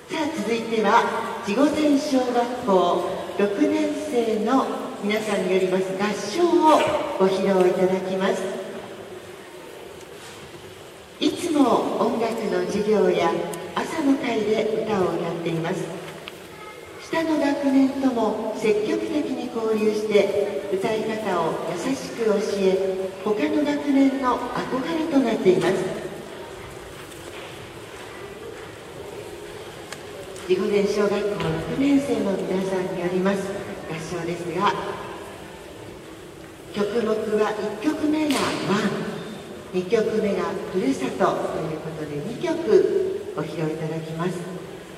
さあ続いては地御前小学校6年生の皆さんによります合唱をご披露いただきます。いつも音楽の授業や朝の会で歌を歌っています。下の学年とも積極的に交流して歌い方を優しく教え、他の学年の憧れとなっています。地御前小学校6年生の皆さんによります合唱ですが、曲目は1曲目が「ワン」、2曲目が「ふるさと」ということで2曲ご披露いただきます。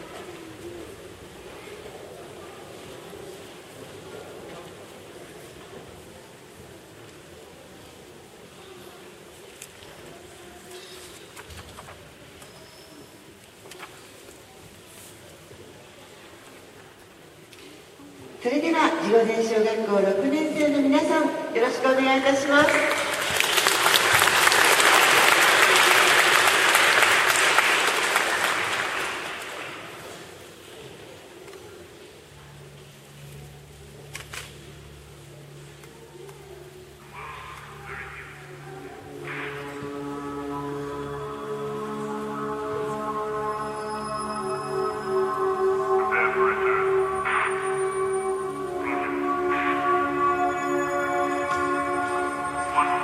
それでは地御前小学校6年生の皆さん、よろしくお願いいたします。 One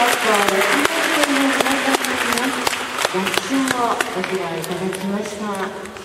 6年生の皆さんに合唱をご披露いただきました。